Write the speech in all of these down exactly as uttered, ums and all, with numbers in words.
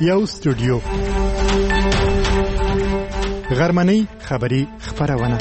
یو استودیو غرمنۍ خبری خبرونه.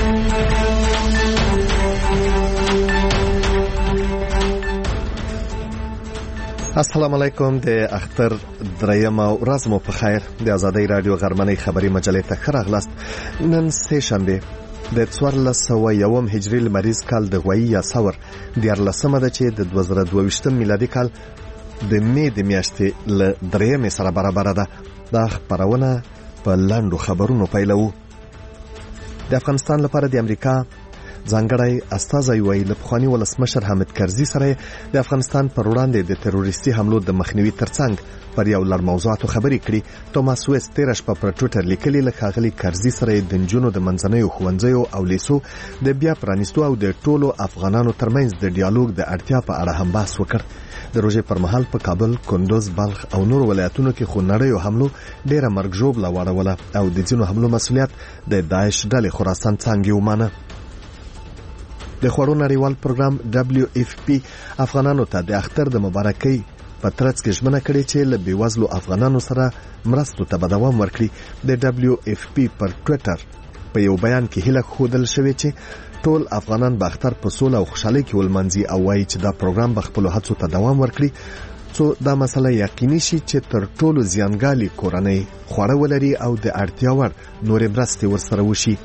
السلام علیکم. د اختر دریم ورځ مو په خیر. د آزادۍ رادیو غرمنۍ خبری مجلې ته ښه راغلاست. نن سه شنبه د څوارلس سوه یوم هجري لمریز کال د غویي یا ثور دیارلسمه ده چې د دوه زره دوه ویشتم میلادي کال د مې د میاشتې له دریمې سره برابره ده. دا خبرونه په لاندو خبرونو پیلوو. د افغانستان لپاره د امریکا ځانګړی استازی وی له پخواني ولسمشر حامد کرزي سره د افغانستان پر وړاندې د تروریستي حملو د مخنیوي ترڅنګ پر یو لړ موضوعاتو خبرې کړي. توماس ویست تېره شپه پر ټویټر لیکلي له ښاغلي کرزي سره د نجونو د منځنیو ښوونځیو او لیسو د بیا پرانیستو او د ټولو افغانانو ترمنځ د ډیالوګ د اړتیا په اړه هم بحث وکړ. د روژې پر مهال په کابل، کندوز، بلخ او نور ولایتونو کې خونړیو حملو ډیره مرګ ژوبله واړوله او د ځینو حملو مسؤلیت د داعش ډلې خراسان څانګې ومانه. د خوړو نړیوال پروګرام دبلیو اف پی افغانانو ته د اختر د مبارکۍ په ترڅ کې ژمنه کړې چې له بېوزلو افغانانو سره مرستو ته به دوام ورکړي. د دبلیو اف پی پر ټویټر په یو بیان کې هیله ښودل شوې چې ټول افغانان به اختر په سوله او خوشحالۍ کې ولمانځي او وایي چې دا پروګرام به خپلو هڅو ته دوام ورکړي څو دا مسله یقیني شي چې تر ټولو زیانګالي کورنۍ خواړه ولري او د اړتیا وړ نورې مرستې ورسره وشي.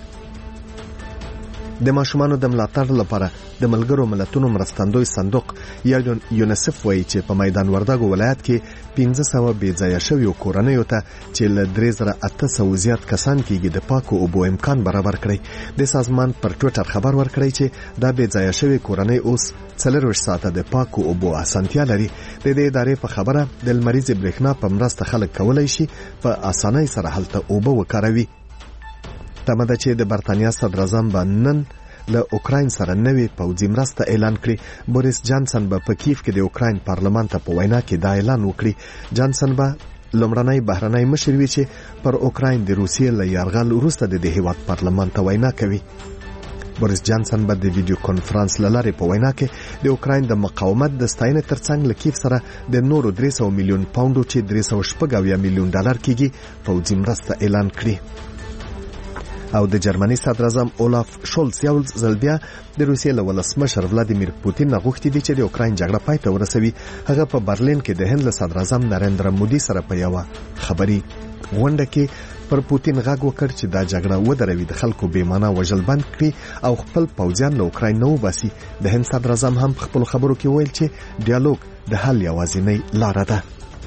د ماشومانو د ملاتړ لپاره د ملګرو ملتونو مرستندوی صندوق یا یونیسف وایي چې په میدان وردګو ولایت کې پنځه سوه بې ځایه شویو کورنیو ته چې له درې زره اته سوه زیات کسان کېږي د پاکو اوبو امکان برابر کړی. د سازمان پر ټویټر خبر ورکړی چې دا بې ځایه شوی کورنۍ اوس څلرویشت ساعته د پاکو اوبو اسانتیا لري. د دې ادارې په خبره د لمریزې برېښنا په مرسته خلک کولی شي په اسانۍ سره هلته اوبه وکاروي. تمه ده چې د برتانیا صدراعظم به نن له اوکراین سره نوې پوځي مرسته اعلان کړي. بوریس جانسن به په کیف کې د اوکراین پارلمان ته په وینا کې دا اعلان وکړي. جانسن به لومړنی بهرنی مشر وي چې پر اوکراین د روسیې له یرغل وروسته د دې هیواد پارلمان ته وینا کوي. بوریس جانسن به د ویډیو کانفرنس له لارې په وینا کې د اوکراین د مقاومت د ستاینې ترڅنګ له کیف سره د نورو درې سوه میلیون پاونډو چې درې سوه شپږ اویا میلیون ډالر کېږي پوځي مرسته اعلان کړي. او د جرمني صدراعظم اولاف شولز یو ځل بیا د روسیې له ولسمشر ولادیمیر پوتین نه غوښتي دي چې د اوکراین جګړه پای ته ورسوي. هغه په برلین کې د هند له صدراعظم نریندرا مودي سره په یوه خبري غونډه کې پر پوتین غږ وکړ چې دا جګړه ودروي، د خلکو بې معنا وژل بند کړي او خپل پوځیان له اوکراین نه وباسي. د هند صدراعظم هم په خپلو خبرو کې ویل چې ډیالوګ د حل یوازینۍ لاره ده.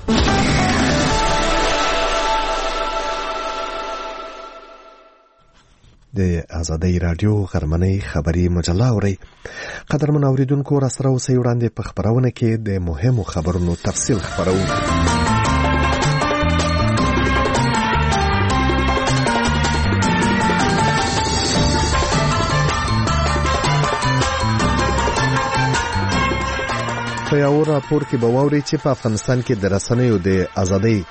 د آزادۍ رادیو غرمنۍ خبری مجله اورئ. قدرمن اوریدونکو، را سره اوسئ. وړاندې په خبرونه کې د مهمو خبرونو تفصیل خبرو. په یو راپور کې به واورئ چې په افغانستان کې د رسنیو د آزادۍ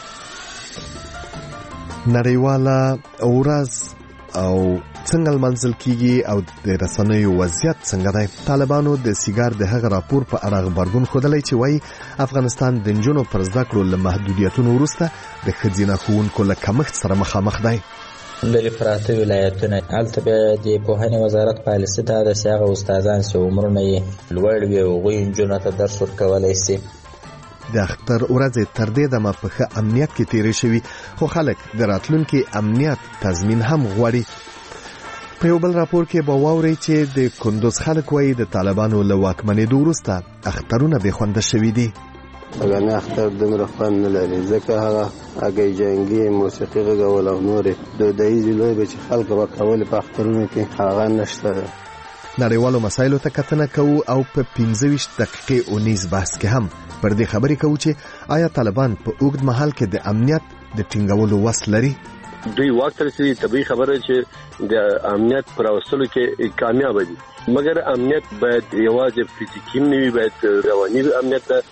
نړیواله ورځ او څنګه لمانځل کیږي او د رسنیو وضعیت څنګه دی. طالبانو د سیګار د هغه راپور په اړه غبرګون ښودلی چې وایي افغانستان د نجونو پر زده کړو له محدودیتونو وروسته د ښځینه ښوونکو له کمښت سره مخامخ دی. لري پراته ولایتونه هلته به د پوهنې وزارت پالیسي دا ده چې هغه استادان چې عمرونه یې لوړ وي هغوی نجونو ته درس ورکولی شي. د اختر ورځې تر دې دمه په ښه امنیت کې تیرې شوي، خو خلک د راتلونکي امنیت تضمین هم غواړي. په یو بل راپور کې به واورئ چې د کندوز خلک وایي د طالبانو له واکمنېدو وروسته اخترونه بې خونده شوي دي. اګه اختر دومره خوند نه لري ځکه هغه هګۍ جنګي موسیقي غږول او نورې دودیزې لوبې چې خلک به کولې په اخترونو کې هغه نشته ده. نړیوالو مسایلو ته کتنه کوو او په پنځه ویشت دقیقې اونیز بحث کې هم پر دې خبرې کوو چې آیا طالبان په اوږد مهال کې د امنیت د ټینګولو وس لري. دوی واک ته رسېدي، طبیعي خبره چې د امنیت پر راوستلو کې کامیاب دي، مګر امنیت باید یوازې فزیکي نه وي، باید رواني امنیت ده.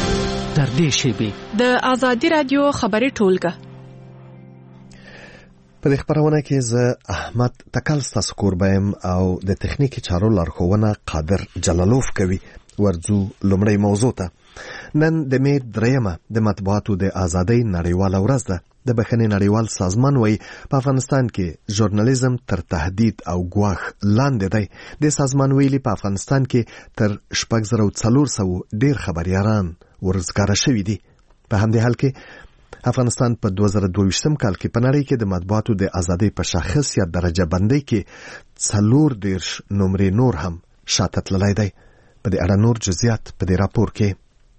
تر دې شیبې د آزادۍ رادیو خبري ټولګه په دې خبرونه کې زه احمد تکل ستاسو کوربایم او د تخنیکی چارو لارښوونه قادر جلالوف کوي. ورځو لومړی موضوع ته. نن د می دریمه د مطبوعاتو د ازادۍ نړیواله ورځ ده. د بخښنې نړیوال سازمان وایي په افغانستان کې ژورنالیزم تر تهدید او ګواښ لاندې دی. د سازمان ویلي په افغانستان کې تر شپږ زره څلور سوه ډېر خبریالان ورزګاره شوي دي. په همدې حال کې افغانستان په دوه زره دوه ویشتم کال کې په نړۍ کې د مطبوعاتو د ازادۍ په شاخص یا درجه بندۍ کې څلور دېرش نمرې نور هم شاته تللی دی. په دې اړه نور جزئیات په دې راپور کې.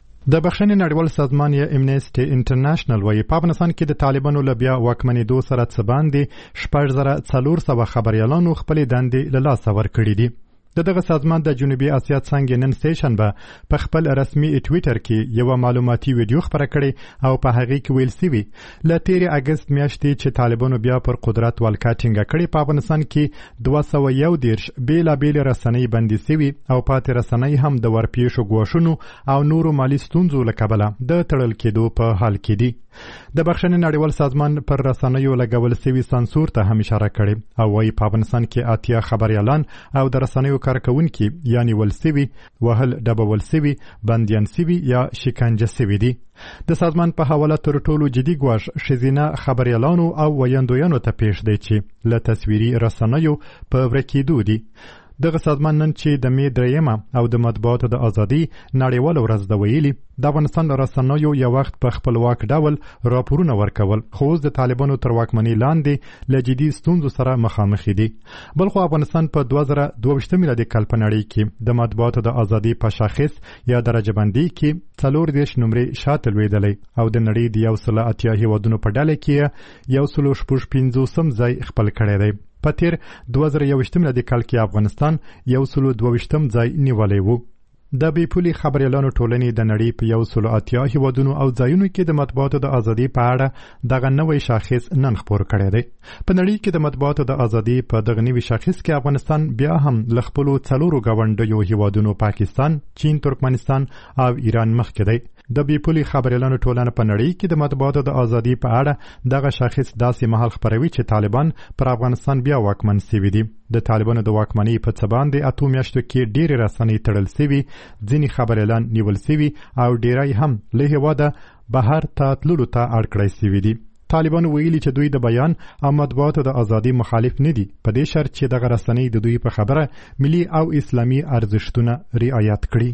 د بخښنې نړیوال سازمان یا امنیسټي انټرنیشنل وایي په افغانستان کې د طالبانو له بیا واکمنېدو سره څه باندې شپږ زره څلور سوه خبریالانو خپلې دندې له لاسه ورکړې دي. د دغه سازمان د جنوبي اسیا څنګه نن سټیشن به په خپل رسمي ټویټر کې یو معلوماتي ویډیو خبره کړې او په هغه کې ویل سوي ل تیرې اگست میاشتې چې طالبانو بیا پر قدرت ولکه ټینګه کړې په افغانستان کې دوه سوه یو دېرش بیلابېل رسنۍ بندي سوي او پاتې رسنۍ هم د ورپېښو ګواښونو او نورو مالي ستونزو له کبله د تړل کېدو په حال کې دي. د بخښنې نړیوال سازمان پر رسنیو لګول سوي سانسور ته هم اشاره کړې او وايي په افغانستان کې اتیا خبریالان او د رسنیو کارکونکي یعنی ول سوي وهل ډبول سوي بنديان سوي یا شکنجه سوي دي. د سازمان په حواله تر ټولو جدي ګواښ ښځینه خبریالانو او ویاندویانو ته پیښ دی چې له تصویري رسنیو په ورکېدو دي. دغه سازمان نن چې د می دریمه او د مطبوعاتو د ازادۍ نړیواله ورځ ده ویلي د افغانستان رسنیو یو وخت په خپلواک ډول راپورونه ورکول خو اوس د طالبانو تر واکمنۍ لاندې له جدي ستونزو سره مخامخ دي. بل خو افغانستان په دوه زره دوه ویشتم میلادي کال په نړۍ کې د مطبوعاتو د ازادۍ په شاخص یا درجه بندۍ کې څلور دېرش نمرې شاته لوېدلی او د نړۍ د یو سل اتیا هیوادونو په ډله کې یو سل شپږ پنځوسم ځای خپل کړی دی. په تیر دوه زره یوویشتم میلادي کال کې افغانستان یو سل دوه ویشتم ځای نیولی و. د بې پولي خبریالانو ټولنې د نړۍ په یو سل اتیا هیوادونو او ځایونو کې د مطبوعاتو د ازادۍ په اړه دغه نوی شاخص نن خپور کړی دی. په نړۍ کې د مطبوعاتو د ازادۍ په دغه نوي شاخص کې افغانستان بیا هم له خپلو څلورو ګاونډیو هیوادونو پاکستان، چین، ترکمنستان او ایران مخکې دی. د بې پولي خبریالانو ټولنه په نړۍ کې د مطبوعاتو د ازادۍ په اړه دغه شاخص داسې مهال خپروي چې طالبان پر افغانستان بیا واکمن سوي دي. د طالبانو د واکمنۍ په څه باندې اتو میاشتو کې ډېرې رسنۍ تړل سوي، ځینې خبریالان نیول سوي او ډېری هم له هېواده بهر ته تللو ته اړ کړی سوي دي. طالبانو ویلي چې دوی د بیان او مطبوعاتو د ازادۍ مخالف نه دي په دې شرط چې دغه رسنۍ د دوی په خبره ملي او اسلامي ارزښتونه رعایت کړي.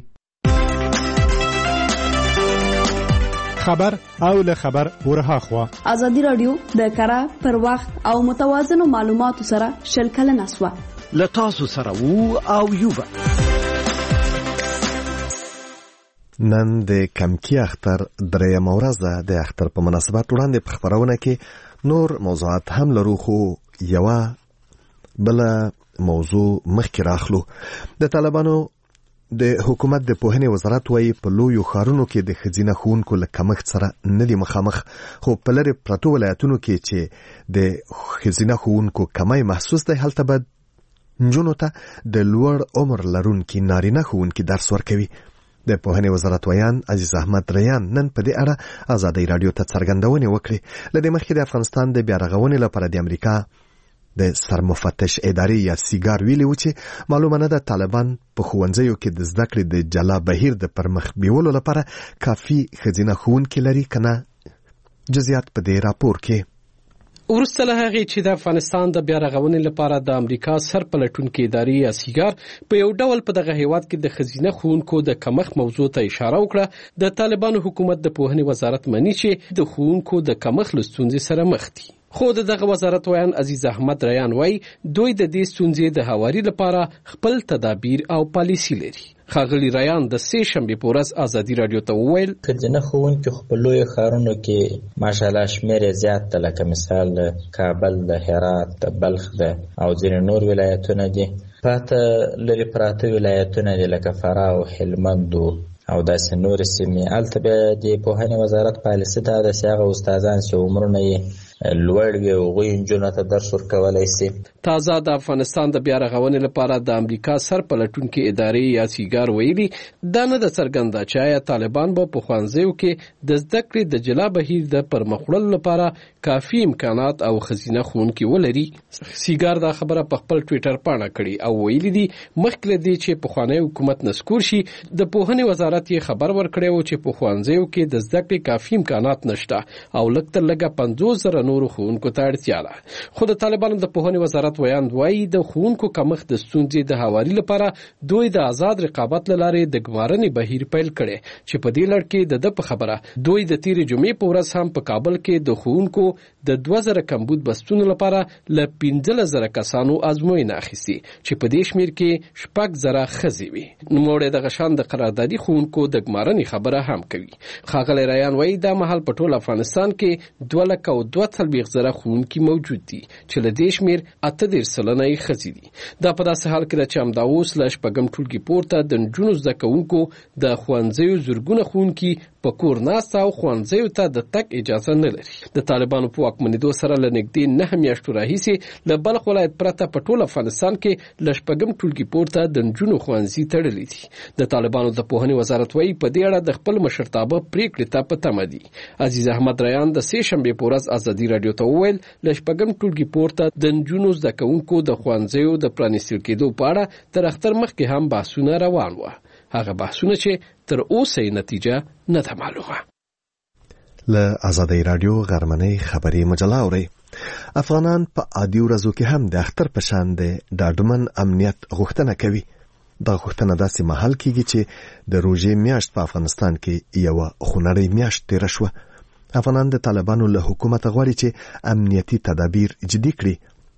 خبر او له خبر ورها خوا ازادي رادیو د کره پر وخت او متوازن معلوماتو سره شلکل نسوه لتاسو سره وو او یوبا. نن د کمکی اختر دریم ورځ ده. د اختر په مناسبت وړاندې په خبرونه کې نور موضوعات هم لرو خو یوه بله موضوع مخکې راخلو. د طالبانو د حکومت د پوهنې وزارت وایي په لویو ښارونو کې د ښځینه ښوونکو له کمښت سره نه دي مخامخ خو په لرې پرتو ولایتونو کې چې د ښځینه ښوونکو کمی محسوس دی هلته به نجونو ته د لوړ عمر لرونکي نارینه ښوونکي درس ورکوي. د پوهنې وزارت ویان عزیز احمد ریان نن په دې اړه ازادۍ راډیو ته څرګندونې وکړې. له دې مخکې د افغانستان د بیا رغونې لپاره د امریکا د سرمفتش ادارې یا سیګار ویلي و چې معلومه نه ده طالبان په ښوونځیو کې د زده کړې د جلا بهیر د پرمخ بیولو لپاره کافي ښځینه ښوونکي لري که نه. جزئیات په دې راپور کې. وروسته له هغې چې د افغانستان د بیا رغونې لپاره د امریکا سرپلټونکې ادارې یا سیګار په یو ډول په دغه هیواد کې د ښځینه ښوونکو د کمښت موضوع ته اشاره وکړه، د طالبانو حکومت د پوهنې وزارت مني چې د ښوونکو د کمښت له ستونزې سره مخ دي. خو د دغه وزارت ویان عزیز احمد ریان وایي دوی د دې ستونزې د هواري لپاره خپل تدابیر او پالیسي لري. ښاغلي ریان د سې شنبې په ورځ ازادي راډیو ته وویل ښځینه ښوونکي خو په لویو ښارونو کې ماشاءالله شمېر یې زیات ده، لکه مثال د کابل، د هرات، د بلخ ده او ځینې نور ولایتونه دي. پاته لرې پراته ولایتونه دي لکه فراه او هلمند او داسې نورې سیمې. هلته بیا د پوهنې وزارت پالیسي دا ده چې هغه استادان چې عمرونه یې لوړ وي هغوی نجونو ته درس ورکولی سي. تازه د افغانستان د بیا رغونې لپاره د امریکا سرپلټونکې ادارې یا سیګار ویلي دا نه ده څرګنده چې آیا طالبان به په ښوونځیو کې د زده کړې د جلا بهیر د پرمخ وړلو لپاره کافي امکانات او ښځینه ښوونکي ولري. سیګار دا خبره په خپل ټویټر پاڼه کړې او ویلي دي مخکې له دې چې پخوانی حکومت نسکور شي د پوهنې وزارت یې خبر ورکړی و چې په ښوونځیو کې د زده کړې کافي امکانات نشته او لږ تر لږه پنځوس زره نورو ښوونکو ته اړتیا ده. خو د طالبانو د پوهنې وزارت ویاند وایي د ښوونکو کمښت د ستونزې د هواري لپاره دوی د آزاد رقابت له لارې د ګمارنې بهیر پیل کړی چې په دې لړ کې د ده په خبره دوی د تېرې جمعې په ورځ هم په کابل کې د ښوونکو د دوه زره کمبود بستونو لپاره له پنځلس زره کسانو ازموینه اخیستې چې په دې شمېر کې شپږ زره ښځې وي. نوموړی دغه شان د قراردادي ښوونکو د ګمارنې خبره هم کوي. ښاغلی ریان وایي دا مهال په ټول افغانستان کې دوه لکه او دوه څلوېښت زره ښوونکي موجود دي چې له دې شمېر اته دېرش سلنه یې ښځې دي. دا په داسې حال کې ده چې همدا اوس له شپږم ټولګي پورته د نجونو زده کوونکو د ښوونځیو زرګونه ښوونکي په کور ناسته او ښوونځیو ته د تګ اجازه نه لري. د طالبانو په واکمنېدو سره له نږدې نهه میاشتو راهیسې له بلخ ولایت پرته په ټول افغانستان کې له شپږم ټولګي پورته د نجونو ښوونځي تړلي دي. د طالبانو د پوهنې وزارت وایي په دې اړه د خپل مشرتابه پریکړې ته په تمه دي. عزیز احمد ریان د سې شنبې په ورځ ازادي راډیو ته وویل له شپږم ټولګي پورته د نجونو زده کوونکو د ښوونځیو د پرانیستل کېدو په اړه تر اختر مخکې هم بحثونه روان وو. هغه بحثونه چې تر اوسه یې نتیجه نه ده معلومه. له ازادي راډیو غرمنۍ خبري مجله اوري. افغانان په عادي ورځو کې هم د اختر په شان د ډاډمن امنیت غوښتنه کوي. دا غوښتنه داسې مهال کېږي چې د روژې میاشت په افغانستان کې یو خونړۍ میاشت تېره شوه. افغانان د طالبانو له حکومت غواړي چې امنیتي تدابیر جدي کړي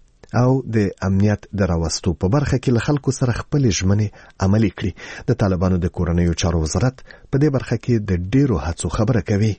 او د امنیت د راوستو په برخه کې له خلکو سره خپل ژمنې عملي کړي. د طالبانو د کورنیو چارو وزارت په دې برخه کې د ډیرو هڅو خبره کوي.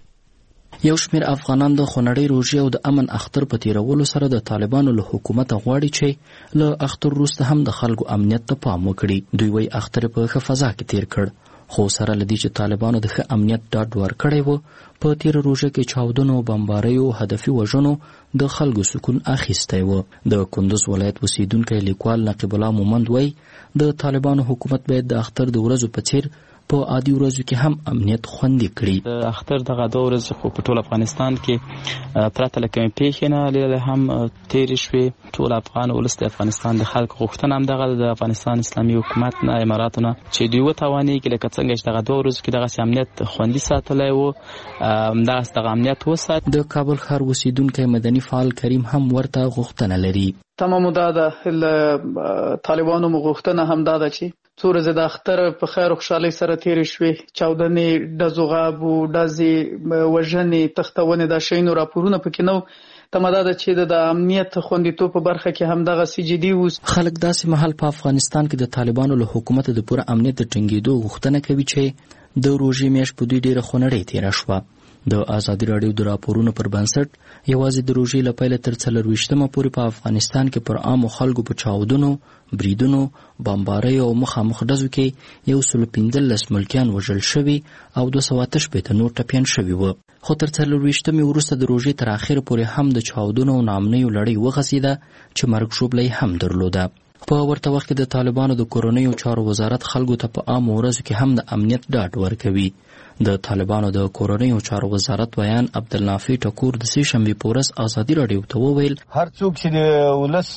یو شمېر افغانان د خونړۍ روژې او د امن اختر په تیرولو سره د طالبانو له حکومت غواړي چې له اختر وروسته هم د خلکو امنیت ته پام وکړي. دوی وایي اختر په ښه فضا کې تیر کړ، خو سره له دې چې طالبانو د ښه امنیت ډاډ ورکړی و، په تیره روژه کې چاودنو، بمباریو، هدفي وژنو د خلکو سکون اخیستی و. د کندوز ولایت اوسیدونکی لیکوال نقیب الله مومند وایي د طالبانو حکومت باید د اختر د ورځو په څیر په عادي ورځو کې هم امنیت خوندي کړي. د اختر دغه دوه ورځې خو په ټول افغانستان کې پرته له کومې پیښې نه لیدلې هم تېرې شوې. ټول افغان ولس د افغانستان د خلکو غوښتنه همدغه د افغانستان اسلامي حکومت نه، اماراتو نه، چې دوی وتوانېږي لکه څنګه چې دغه دوه ورځو کې دغسې امنیت خوندي ساتلی و، همدغسې دغه امنیت وسات. د کابل ښار اوسیدونکی مدني فعال کریم هم ورته غوښتنه لري. تمامو دا ده له طالبانو مو غوښتنه هم دا ده چې څو ورځې د اختر په خیر او خوشحالۍ سره تېرې شوې. چاودنې، ډزو غابو، ډزې، وژنې، تښتونې، دا شیانو راپورونه پکې نه و. تمه دا ده چې د امنیت خوندیتوب په برخه کې همدغسې جدي اوس. خلک داسې مهال په افغانستان کې د طالبانو له حکومت د پوره امنیت د ټینګېدو غوښتنه کوي چې د روژې میاشت په دوی ډېره خونړۍ تېره شوه. د ازادي راډیو د راپورونو پر بنسټ یوازې د روژې له پیله تر څلرویشتمه پورې په افغانستان کې پر عامو خلکو په چاودنو، بریدونو، بمباریو او مخامخ ډزو کې یو سل پنځلس ملکیان وژل شوي او دوه سوه اته شپېته نور ټپیان شوي وو. خو تر څلرویشتمې وروسته د روژې تر اخره پورې هم د چاودنو او ناامنیو لړۍ وغځېده چې مرګ ژوبله هم درلوده. په ورته وخت کې د طالبانو د کورنیو چارو وزارت خلکو ته په عامو ورځو کې هم د امنیت ډاډ ورکوي. د طالبانو د کورنیو چارو وزارت ویان عبدالنافع ټکور د سې شنبې په ورځ ازادي راډیو ته وویل هر څوک چې د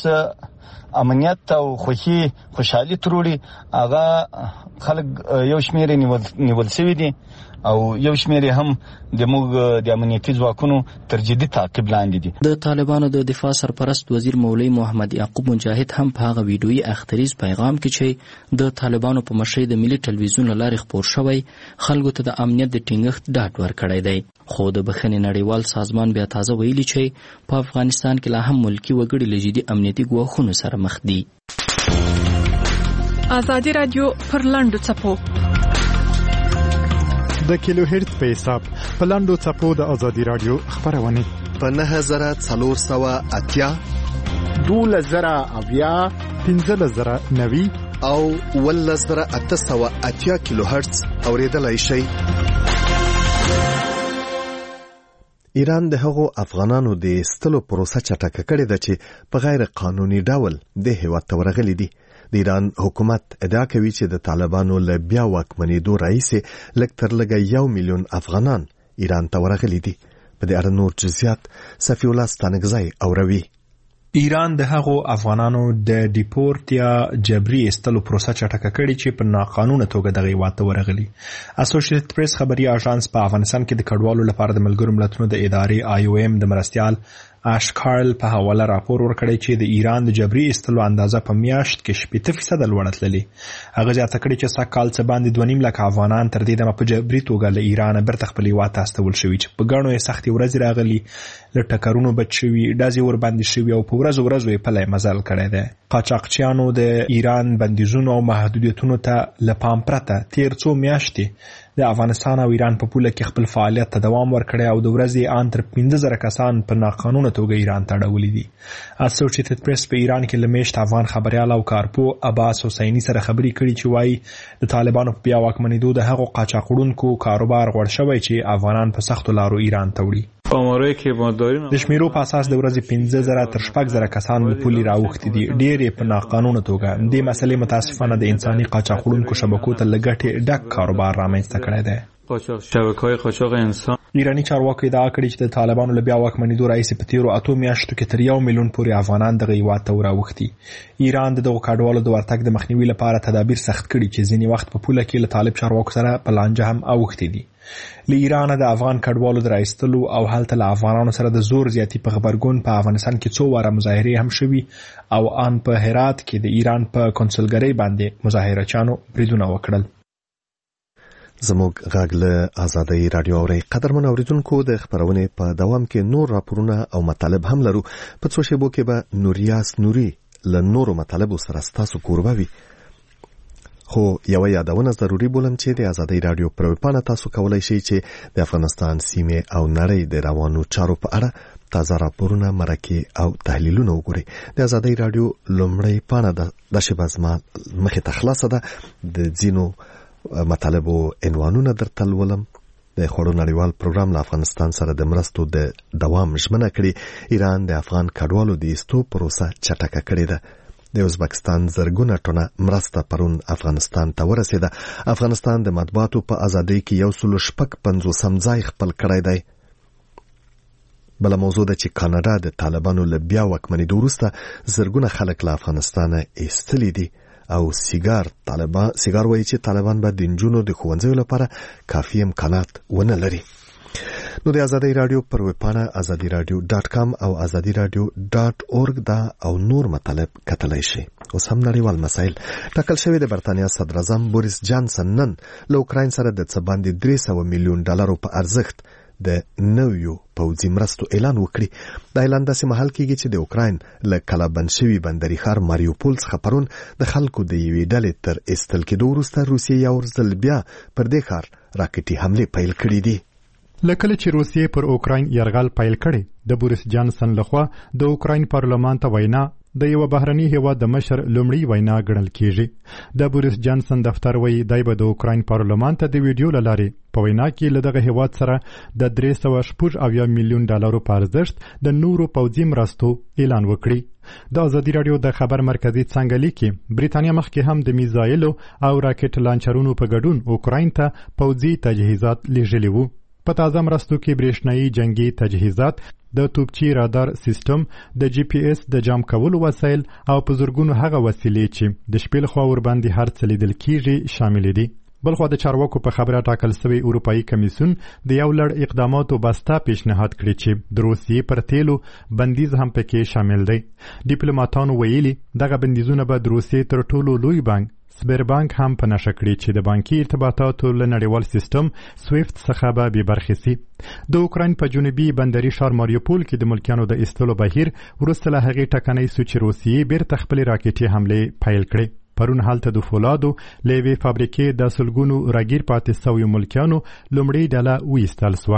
ولس امنیت او خوښي خوشحالي تروړي هغه خلک یو شمېر نیول شوي دي او یو شمېر هم د موږ د امنیتي ځواکونو تر جدي تعقیب لاندې دي. د طالبانو د دفاع سرپرست وزیر مولوي محمد یعقوب مجاهد هم په هغه ویډیويي اختریز پیغام کې چې د طالبانو په مشرۍ د ملي ټلویزیون له لارې خپور شوی خلکو ته د امنیت د ټینګښت ډاډ ورکړی دی. خو د بخښنې نړیوال سازمان بیا تازه ویلي چې په افغانستان کې لا هم ملکي وګړي له جدي امنیتي ګواښونو سره مخ دي. ازادي راډیو پر لاندو څپو د کیلو هرتز په حساب په لاندو څپو د ازادي راډیو خبرونه په نهه زره څلور سوه اتیا، دولس زره اویا، پنځلس زره نوي او اوولس زره اته سوه اتیا کیلو هرتز اوریدلای شئ. ایران د هغو افغانانو د ایستلو پروسه چټکه کړې ده چې په غیر قانوني ډول د هیواد ته ورغلي دي. د ایران حکومت ادعا کوي چې د طالبانو له بیا واکمنېدو راهیسې لږ تر لږه یو میلیون افغانان ایران ته ورغلي دي. په دې اړه نور جزئیات صفي الله ستانکزی اوروي. ایران د هغو افغانانو د ډیپورت یا جبري ایستلو پروسه چټکه کړې چې په ناقانونه توګه دغه هیواد ته ورغلي. اسوسییټډ پریس خبري اژانس په افغانستان کې د کډوالو لپاره د ملګرو ملتونو د ادارې آی او ایم د مرستیال آش کارل په حواله راپور ورکړی چې د ایران د جبري ایستلو اندازه په میاشت کې شپږ فیصد لوړه تللې. هغه زیاته کړې چې سږ کال څه باندې دوه نیم لکه افغانان تر دې دمه په جبري توګه له ایرانه بیرته خپل هیواد ته استول شوي چې په ګڼو یې سختې ورځې راغلي، له ټکرونو بچ شوي، ډزې ورباندې شوي او په ورځو ورځو یې پلی مزل کړی دی. قاچاقچیانو د ایران بندیزونو او محدودیتونو ته له پام پرته تیر څو میاشتې د افغانستان او ایران په پوله کې خپل فعالیت ته دوام ورکړی او د ورځې ان تر پنځه زره کسان په ناقانونه توګه ایران ته اړولي دي. اسوسییټډ پریس په ایران کې له میشت افغان خبریال او کارپو عباس حسیني سره خبرې کړي چې وایي د طالبانو په بیا واکمنېدو د هغو قاچاقوړونکو کاروبار غوړ شوی چې افغانان په سختو لارو ایران ته وړي. د شمیرو په اساس د ورځې پنځه زره تر شپږ زره کسان له پولې راوښتي دي، ډېر یې په ناقانونه توګه. دې مسلې متاسفانه د انساني قاچاقوړونکو شبکو ته له ګټې ډک کاروبار رامنځته کړی دی. شبکه‌های قاچاق انسان. ایرانی چارواکو ادعا کړې چې د طالبانو له بیا واکمنېدو راهیسې په تیرو اتو میاشتو کې تر یو میلیون پورې افغانان دغه هیواد ته راوښتي. ایران د دغو کډوالو د ورتګ د مخنیوي لپاره تدابیر سخت کړي چې ځینې وخت په پوله کې له طالب چارواکو سره په لانجه هم اوښتي دي. له ایرانه د افغان کډوالو د راایستلو او هلته له افغانانو سره د زور زیاتی په غبرګون په افغانستان کې څو واره مظاهرې هم شوي او ان په هرات کې د ایران په کنسولګرۍ باندې مظاهرچیانو بریدونه وکړل. زموږ غږ له آزادۍ رادیو اوري. قدرمن اوریدونکو، د خبرونې په دوام کې نور راپورونه او مطالب هم لرو. په څو شیبو کې به نوریاس نوري له نورو مطالبو سره ستاسو کوربه وي. خو یو یادونه ضروری بولم چې د آزادۍ رادیو پروپانه تاسو کولای شئ چې د افغانستان سیمه او نړۍ د روانو چارو په اړه تازه راپورونه، مرکې او تحلیلونه وګورئ. د آزادۍ رادیو لومړی پاڼه د شبازما مخې ته خلاصه ده. د ځینو مطالبو عنوانونه درته لولم. د خوړو نړیوال پروګرام له افغانستان سره د مرستو د دوام ژمنه کړې. ایران د افغان کډوالو د ایستو پروسه چټکه کړې ده. د ازبکستان زرګونه ټنه مرسته پرون افغانستان ته ورسېده. افغانستان د مطبوعاتو په ازادۍ کې یو سل شپږ پنځوسم ځای خپل کړی دی. بله موضوع ده چې کاناډا د طالبانو له بیا واکمنېدو وروسته زرګونه خلک له افغانستانه ایستلي دي او سیګار طالبان سیګار وایي چې طالبان به د نجونو د ښوونځیو لپاره کافي امکانات ونه لري. نو د آزادۍ رادیو پر ویبپاڼه ازادي رادیو ډاټ کام او ازادي رادیو ډاټ اورګ دا او نور مطالب کتلی شي. اوس هم نړیوال مسایل. ټاکل شوی د برتانیا صدر اعظم بوریس جانسن نن له اوکراین سره د څه باندې درې سوه میلیون ډالرو په ارزښت د نویو پوځي مرستو اعلان وکړي. دا اعلان داسې مهال کېږي چې د اوکراین له کلابند شوي بندري ښار ماریوپول څخه پرون د خلکو د یوې ډلې تر ایستل کېدو وروسته روسیې یو ځل بیا پر دې ښار راکټي حملې پیل کړي دي. لکه چې روسیې پر اوکراین یرغل پیل کړي، د بوریس جانسن لخوا د اوکراین پارلمان ته وینا د یو بهرني هیواد د مشر لومړی وینا ګڼل کیږي. د بوریس جانسن دفتر وایي دی به د اوکراین پارلمان ته د ویډیو له لارې په وینا کې له دغه هیواد سره د درې سوه شپږ اویا میلیون ډالرو په ارزښت د نورو پوځي مرستو اعلان وکړي. د ازادي رادیو د خبر مرکزي څنګه لیکي بریتانیا مخکې هم د میزایلو او راکټ لانچرونو په ګډون اوکراین ته پوځي تجهیزات لیږلي وو. په تازه مرستو کې برېښنایي جنگي تجهیزات، د توپچي رادار سیستم، د جی پی اس د جام کولو وسایل او په زرګونو هغه وسیلې چې د شپې لخوا ورباندې هر څه لیدل کېږي شامل دي. بلخوا د چارواکو په خبره ټاکل سوی اروپایي کمیسیون د یو لړ اقداماتو بسته پیشنهاد کړی چې د روسیې پر تیلو بندیز هم پکې شامل دی. ډیپلوماټانو ویلي دغه بندیزونه به د روسیې تر ټولو لوی بانک سبربانک هم په نښه کړي چې د بانکي ارتباطاتو له نړیوال سیستم سویفت څخه به بې برخې سي. د اوکراین په جنوبي بندري ښار ماریوپول کې د ملکیانو د ایستلو بهیر وروسته له هغې ټکنی سو چې روسیې بیرته خپلې راکټي حملې پیل کړې. پرون هلته د فولادو له یوې فابریکې د سلګونو راګیر پاتې سویو ملکیانو لومړۍ ډله وایستل سوه.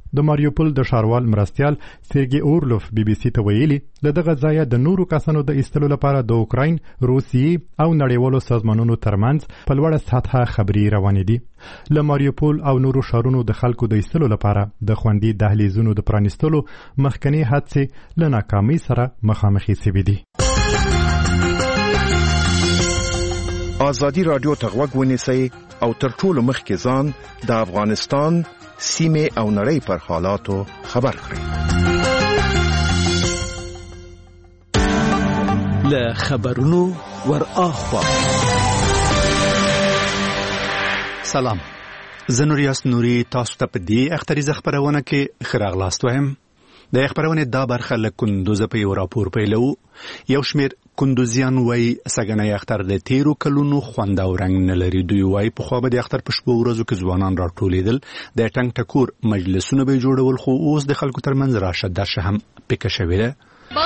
د ماریوپول د ښاروال مرستیال سرګي اورلوف بي بي سي ته ویلي له دغه ځایه د نورو کسانو د ایستلو لپاره د اوکراین، روسیې او نړیوالو سازمانونو ترمنځ په لوړه سطحه خبري روانې دي. له ماریوپول او نورو ښارونو د خلکو د ایستلو لپاره د خوندي دهلیزونو د پرانیستلو مخکنی هڅې له ناکامۍ سره مخامخې سوي دي. آزادی رادیو ته غوږ ونیسئ او تر ټولو مخکې ځان د افغانستان، سیمې او نړۍ پر حالاتو خبر کړئ. له خبرونو ور اخوا. سلام، زه نوریاس نوري تاسو ته په دې اختریزه خبرونه کې ښه راغلاست وایم. د خبرونې دا برخه له کندوز په یو راپور پیلو. یو شمېر کندوزیان وایي سګنی اختر د تیرو کلونو خوند او رنګ نه لري. دوی وایي پخوا به د اختر په شپو ورځو کې ځوانان راټولېدل، د ټنګ ټکور مجلسونه به جوړول، خو اوس د خلکو ترمنځ راشه درشه هم پیکه شوې ده.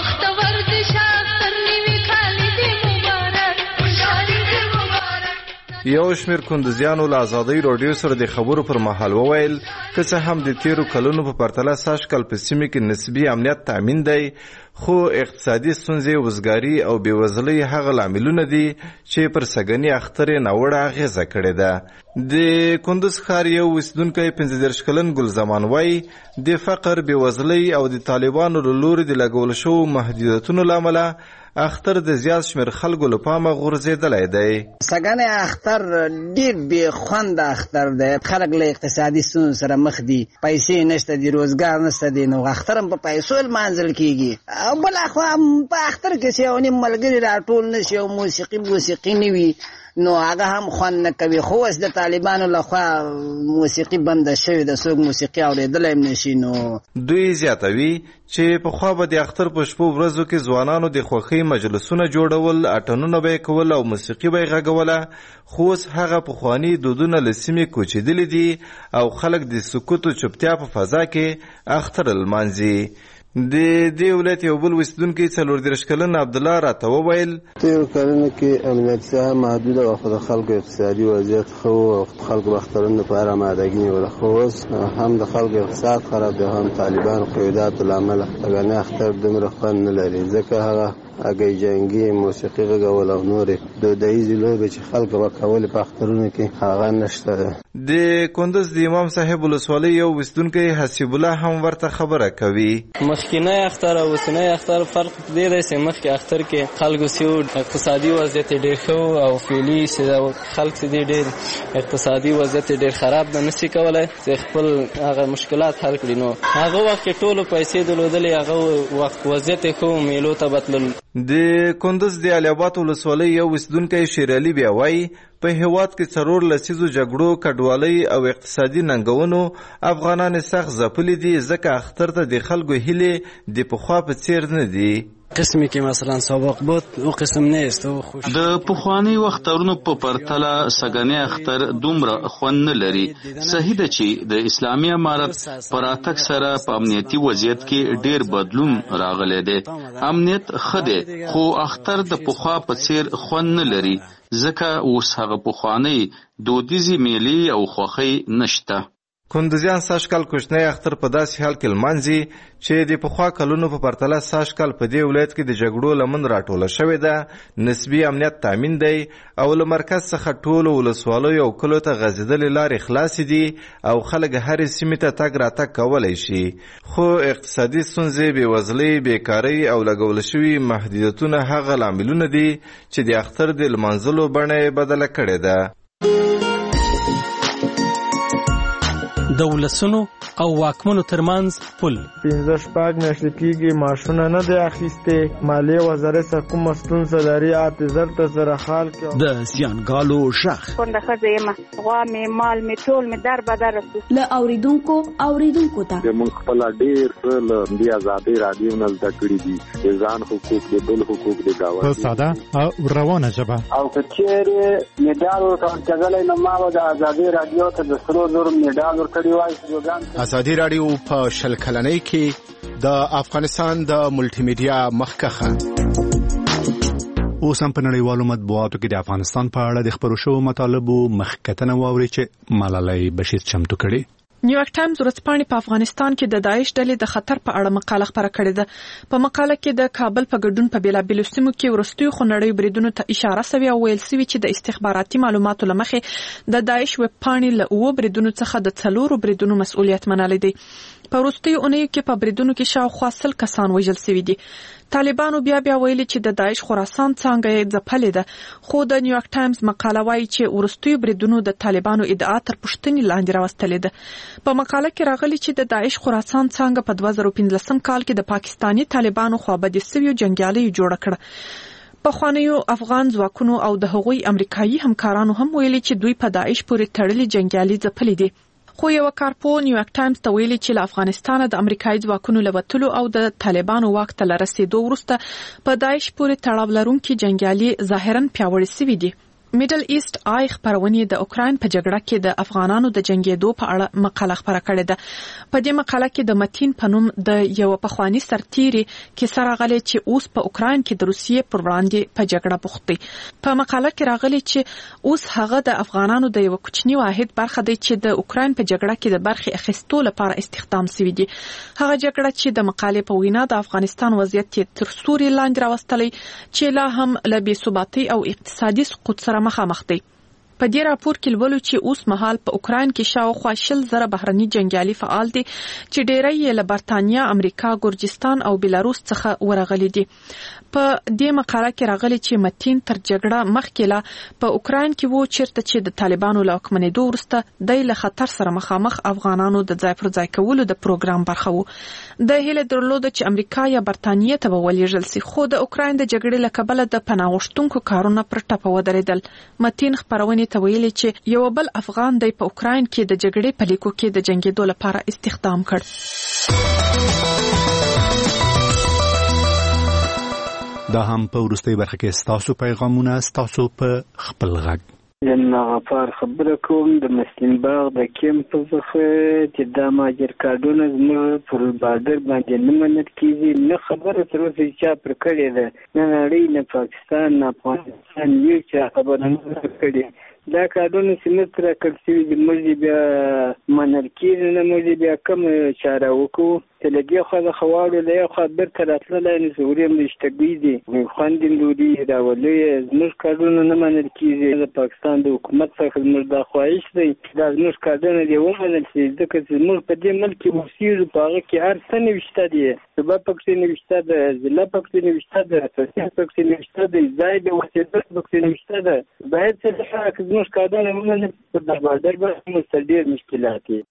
یو شمیر کندوزیانو له آزادۍ راډیو سره د خبرو پر مهال وویل که څه هم د تیرو کلونو په پرتله سږ کال په سیمه کې نسبي امنیت تامین دی، خو اقتصادي ستونزې، وزګاري او بېوزلۍ هغه لاملونه دي چې پر سګني اختر یې ناوړه اغېزه کړې ده. د کندوز ښار یو اوسېدونکی پنځه دېرش کلن ګلزمان وایي د فقر، بېوزلۍ او د طالبانو له لوري د لګول شوو محدودیتونو له امله اختر د زیات شمیر خلکو له پامه غورځېدلی دی. سګنی اختر ډېر بې خونده اختر دی. خلک له اقتصادي ستونزو سره مخ دي، پیسې نشته دي، روزګار نشته دي، نو اختر هم په پیسو لمانځل کېږي. او بله خوا په اختر کې چې یو نیم ملګري راټول نه شي او موسیقي موسیقي نه وي نو هغه هم خوند نه کوي. خو اوس د طالبانو لخوا موسیقي بنده شوې ده، څوک موسیقي اورېدلی هم نشي. نو دوی زیاتوي چې پخوا به د اختر په شپو ورځو کې ځوانانو د خوښۍ مجلسونه جوړول، اټنونه به یې کول او موسیقي به یې غږوله، خو اوس هغه پخواني دودونه له سیمې کوچېدلي دي او خلک د سکوت او چوپتیا په فضا کې اختر لمانځي. د دې ولایت یو بل اوسېدونکی څلور دېرش کلن عبدالله راته وویل تېرو کلونو کې امنیتي ساحه محدوده وه، خو د خلکو اقتصادي وضعیت ښه و او خلکو به اخترونو لپاره امادګي نیوله. خو اوس هم د خلکو اقتصاد خراب دی، هم طالبانو قیوداتو له امله سګنی اختر دومره خوند نه لري، ځکه هغه هګۍ جنګي، موسیقي غږول او نورې دودیزې لوبې چې خلکو به کولې په اخترونو کې هغه نشته ده. د کندوز د امام صاحب ولسوالۍ یو اوسېدونکی حسیب الله هم ورته خبره کوي. مخکینی اختر او اوسنی اختر فرق دی دی چې مخکې اختر کې خلکو سیو اقتصادي وضعیت ډېر ښه او فعلي خلک چې دی ډېر اقتصادي وضعیت ډېر خراب ده، نشي کولی چې خپل هغه مشکلات حل کړي. نو هغه وخت کې ټولو پیسې درلودلې، هغه وخت وضعیت یې ښه و، میلو ته بتلل. د کندوز د علي آباد ولسوالۍ یو اوسېدونکی شیر علي بیا وایي په هېواد کې څلور لسیزو جګړو، کډوالۍ او اقتصادي ننګونو افغانان سخت ځپلي دي، ځکه اختر ته د خلکو هیلې د پخوا په څیر نه دي. قسمی که مثلا سابق بود او قسم نیست. د پخوانی وختونو په پرتله سګنی اختر دومره خوند نه لري. صحیح ده چې د اسلامي امارت پر اتک سره په امنیتي وضعیت کې ډیر بدلون راغلی دی. امنیت ښه دی، خو اختر د پخوا په څیر خوند نه لري، ځکه اوس هغه پخوانی دودیزې میلې او خوښۍ نشته. کندوزیان سږ کال کوچنی اختر په داسې حال کې لمانځي چې د پخوا کلونو په پرتله سږ کال په دې ولایت کې د جګړو لمن راټوله شوې ده، نسبي امنیت تامین دی او له مرکز څخه ټولو ولسوالیو او کلو ته غځېدلې لارې خلاصې دي او خلک هرې سیمې ته تګ راتګ کولی شي. خو اقتصادي ستونزې، بېوزلۍ، بېکارۍ او لګول شوي محدودیتونه هغه لاملونه دي چې د اختر د لمانځلو بڼه یې بدله کړې ده. د ولسونو او واکمنو ترمنځ پل پنځه شپږ میاشتې کېږي معاشونه نه دی اخیستې، مالیې وزارت څخه کومه ستونزه لري، حافظر ته سره حال کې د زیانګالو غږ کونډه ښځه یم، غوا مې مال مې ټول مې در بدر رسو. له اوریدونکو اوریدونکو ته موږ خپله ډېر څه له همدې ازادۍ راډیو نه زده کړي دي، د ځان حقوق، د بل حقوق، د ګاونډي په ساده او روانه ژبه. او که چېرې مډال ورکول کېدلی نو ما به د ازادۍ راډیو ته د سرو زرو مډال ورکړی وای. ازادي راډیو په شل کلنۍ کې د افغانستان د ملټي میډیا مخکخه. اوس هم په نړیوالو مطبوعاتو کې د افغانستان په اړه د خبرو شوو مطالبو مخکتنه واوري چې ملالۍ بشیر چمتو کړي. نیویارک ټایمز ورځپاڼې په افغانستان کې د داعش ډلې د خطر په اړه مقاله خپره کړې ده. په مقاله کې د کابل په ګډون په بیلابېلو سیمو کې وروستیو خونړیو بریدونو ته اشاره شوې او ویل شوي چې د استخباراتي معلوماتو له مخې د داعش ویب پاڼې له اوه بریدونو څخه د څلورو بریدونو مسؤلیت منلی دی. په وروستیو اونیو کې په بریدونو کې شاوخوا سل کسان وژل شوي دي. طالبانو بیا بیا ویلي چې د داعش خراسان څانګه یې ځپلې ده، خو د نیویارک ټایمز مقاله وایي چې وروستیو بریدونو د طالبانو ادعا تر پوښتنې لاندې راوستلې ده. په مقاله کې راغلي چې د داعش خراسان څانګه په دوه زره پنځلسم کال کې د پاکستاني طالبانو خوابدي شویو جنګیالیو جوړه کړه. پخوانیو افغان ځواکونو او د هغوی امریکایي همکارانو هم ویلي چې دوی په داعش پورې تړلي جنګیالي ځپلي دي. خو یو کارپو نیویارک ټایمز ته ویلي چې له افغانستانه د امریکایي ځواکونو له وتلو او د طالبانو واک ته رسیدو وروسته په داعش پورې تړاو لرونکي جنګیالي ظاهرا پیاوړي شوي دي. میډل ایست آی خبرونه د اوکراین په جګړه کې د افغانانو د جنگیدو په اړه مقاله خبره کړې ده. په دې مقاله کې د متین په نوم د یو پخوانی سرتیری کې سره غلي چې اوس په اوکراین کې د روسیې پر وړاندې په جګړه بوخت دی. په مقاله کې راغلي چې اوس هغه د افغانانو د یو کوچنی واحد برخه دی چې د اوکراین په جګړه کې د برخې اخیستو لپاره استخدام شوی دی. هغه جګړه چې د مقالې په وینا د افغانستان وضعیت تر سوري لاندې راوستلی چې لا هم له بې ثباتۍ او اقتصادي سقوط سره مخامخ دی. په دې راپور کې لولو چې اوس مهال په اوکراین کې شاوخوا شل زره بهرني جنگیالي فعال دي چې ډېری یې له برتانیا، امریکا، ګورجستان او بیلاروس څخه ورغلي دي. په دې مقاله کې راغلي چې متین تر جګړه مخکې لا په اوکراین کې وو چیرته چې د طالبانو له حکومتېدو وروسته دی له خطر سره مخامخ افغانانو د ځای پر ځای کولو د پروګرام برخه وو. د هیله درلوده چې امریکا یا برتانیې ته به ولېږل شي، خو د اوکراین د جګړې له کبله د پناه غوښتونکو کارونه پر ټپه ودرېدل. متین خبرونه ته ویلي چې یو بل افغان دی په اوکراین کې د جګړې په لیکو کې د جنگیدو لپاره استخدام کړ. دا هم په وروستۍ برخه کې ستاسو پیغامونه ستاسو په خپل غږ. جنه غفار خبره کوم د مسلم باغ د کیمپ څخه چې دا ماجر کارډونه زموږ پر بادر باندې نه منل کیږي. نه خبره تر اوسه چا پر کړې ده، نه نړۍ، نه پاکستان، نه افغانستان یو چا خبره نه کړې. دا کارډونه چې موږ ترې کړ شوي دي موږ بیا منل کېږي، نه موږ بیا کوم چاره وکړو چې له دې خوا د خواړو له یو خوا بېرته راتللی نو زوري هم رشتګي دي، خوندې لوري راولي زموږ کارډونه نه منل کېږي. د پاکستان د حکومت څخه زموږ دا خواهش دی دا زموږ کارډونه دې ومنل شي، ځکه چې زموږ په دې ملک کې اوسېږو، په هغه کې هر څه نوشته دي، صوبه پکې نوشته ده، ضلع پکې نوشته ده، تحصیل پکې نوشته ده، ځای د اوسېدل پکې نوشته ده. باید څه ډول که زموږ کارډونه ومنل په دا بادر باندې موږ ډېر مشکلات دي.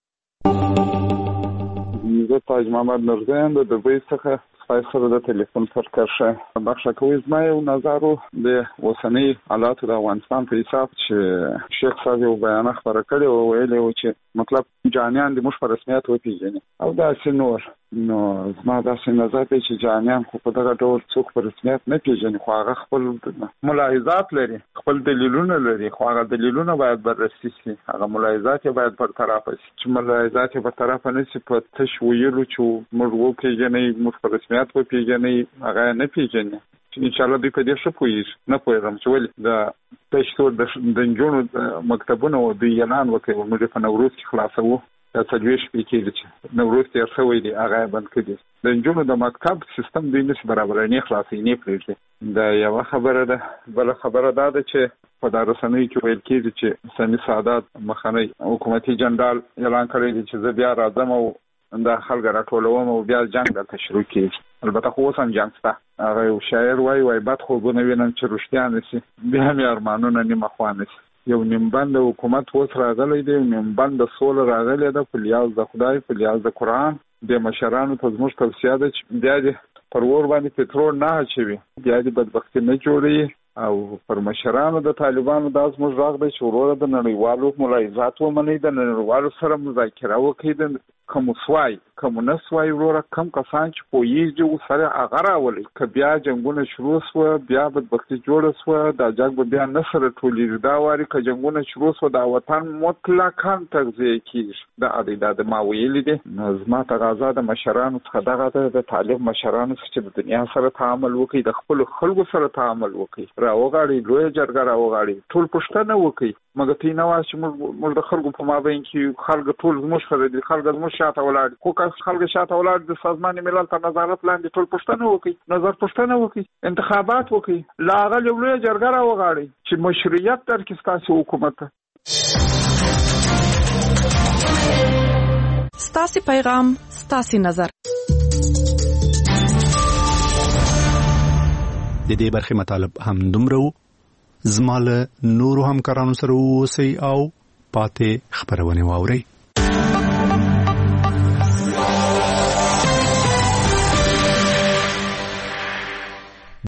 زه تاج محمد نورزین د دوبۍ څخه خدای سره د ټلیفون سر کرشه بخښه کوي. زما یو نظر د اوسنۍ حالاتو د افغانستان په حساب چې شیخ صاحب یو بیان خبره کړې او ویلي و چې مطلب جانیان د موږ په رسمیت وپېژني او داسې نور. نو زما داسې نظر دی چې جانیان خو په دغه ډول څوک په رسمیت نه پېژني، خو هغه خپل ملاحظات لري، خپل دلیلونه لري، خو هغه دلیلونه باید بررسي شي، هغه ملاحظات یې باید برطرفه شي. چې ملاحظات یې برطرفه نه شي په تش ویلو چې موږ وپېژنئ، موږ په رسمیت وپېژنئ، هغه یې نه پېژني. انشاءالله دوی په دې ښه پوهېږي. نه پوهېږم چې ولې د تشتو د نجونو مکتبونه و دوی اعلان وکړي موږ په نوروز کې خلاصوو. دا څلوېښت شپې کېږي چې نوروز تېر شوی دی، هغه یې بند کړي. د نجونو د مکتب سیستم دوی نشي برابروي، نه خلاصوي، نه پرېږدي. دا یوه خبره ده. بله خبره دا ده چې په دا رسنیو کې ویل کېږي چې سني سادات مخنی حکومتي جنرال اعلان کړی دی چې زه بیا راځم او دا خلک راټولوم او بیا جنګ دلته شروع کېږي. البته خو اوس هم جنګ شته. هغه یو شاعر وایي وایي بد خوبونه وینم چې رښتیا نه شي، بیا مې ارمانونه نیمه خوا نه شي. یو نیمبند حکومت اوس راغلی دی، یو نیمبند سوله راغلی ده په لیاز د خدای، په لیاز د قرآن. د مشرانو ته زموږ توصیه ده چې بیا دې پر اور باندې پټرول نه اچوي، بیا دې بدبختي نه جوړوي. او پر مشرانو د طالبانو دا زموږ غږ دی چې وروره د نړیوالو ملاحظات ومنئ، د نړیوالو سره مذاکره وکړئ، د کوم سوای کوم نه سوای وروره کم کسان چې پوهېږي ورسره هغه راولئ. که بیا جنګونه شروع سوه، بیا بدبختي جوړه سوه، دا جنګ به بیا نه سره ټولېږي. دا وارې که جنګونه شروع سوه دا وطن مطلقا تغذیه کېږي. دا دی دا د ما ویلي دی. نو زما تقاضا د مشرانو څخه دغه ده، د طالب مشرانو څخه چې د دنیا سره تعامل وکړي، د خپلو خلکو سره تعامل وکړي، راوغاړي لوی جرګه راوغاړي ټول پښتنه وکي مګر تی نو چې موږ د خلکو په مابین کې خلک ټول زموږ سره دي خلک زموږ شاته ولاړ خو که خلک شاته ولاړ د سازمان ملل تر نظارت لاندې ټول پښتنه وکي نظر پښتنه وکي انتخابات وکي لاغه لوی جرګه راوغاړي چې مشروعیت درکې ستاسو حکومت ستاسو پیغام ستاسو نظر د دې برخې مطالب هم دومره زماله نورو همکارانو سره اوسئ او پاتې خبرونه واورئ.